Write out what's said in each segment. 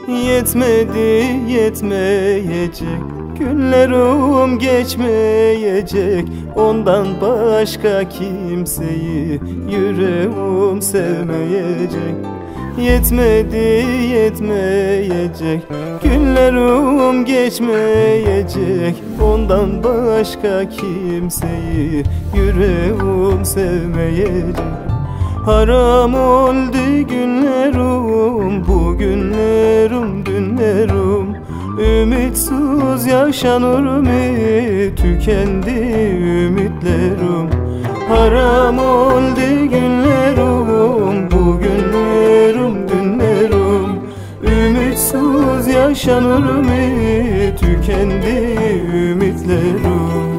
Yetmedi, yetmeyecek, günlerim geçmeyecek. Ondan başka kimseyi yüreğim sevmeyecek. Yetmedi, yetmeyecek, günlerim geçmeyecek. Ondan başka kimseyi yüreğim sevmeyecek. Haram oldu günlerim, bu günlerim, dünlerim. Ümitsiz yaşanır mı, tükendi ümitlerim. Haram oldu günlerim, bu günlerim, dünlerim. Ümitsiz yaşanır mı, tükendi ümitlerim.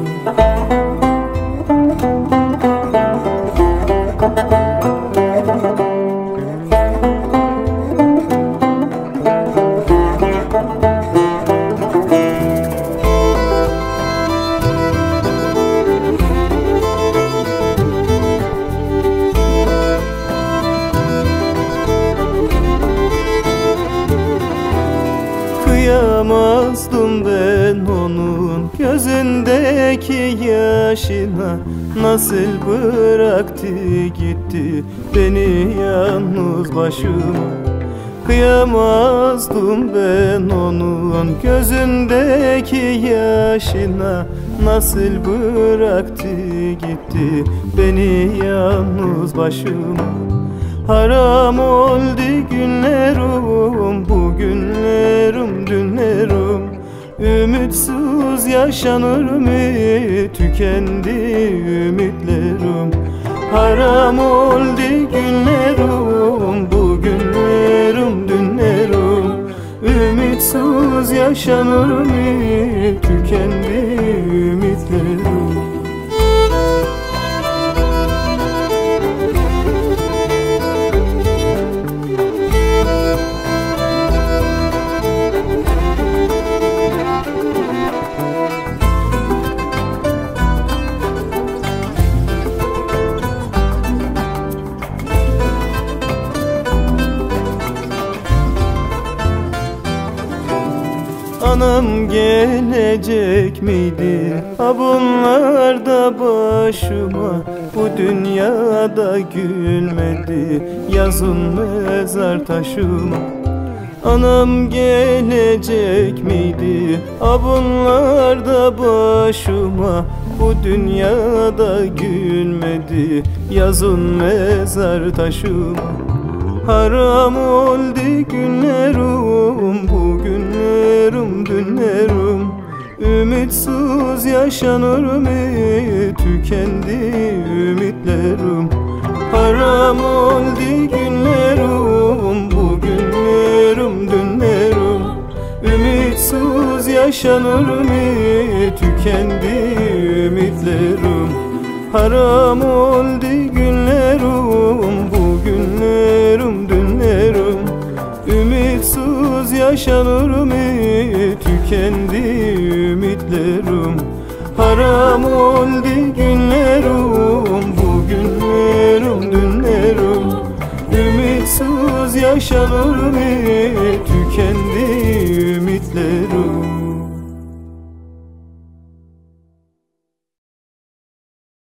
Kıyamazdım ben onun gözündeki yaşına. Nasıl bıraktı gitti beni yalnız başıma. Kıyamazdım ben onun gözündeki yaşına. Nasıl bıraktı gitti beni yalnız başıma. Haram oldu günlerim, bu günlerim, dünlerim. Ümitsiz yaşanır mı, tükendi ümitlerim. Haram oldu günlerim, bu günlerim, dünlerim. Ümitsiz yaşanır mı, tükendi ümitlerim. Anam gelecek miydi, ha bunlar da başıma. Bu dünyada gülmedi, yazın mezar taşıma. Anam gelecek miydi, ha bunlar da başıma. Bu dünyada gülmedi, yazın mezar taşıma. Haram oldu günlerim, bu günlerim, dünlerim. Ümitsiz yaşanır mı, tükendi ümitlerim. Haram oldu günlerim, bu günlerim, dünlerim. Ümitsiz yaşanır mı, tükendi ümitlerim. Haram oldu günlerim, bu günlerim, dünlerim. Ümitsiz yaşanır mı, tükendi ümitlerim. Haram oldu günlerim, bu günlerim, dünlerim. Ümitsiz yaşanır mı,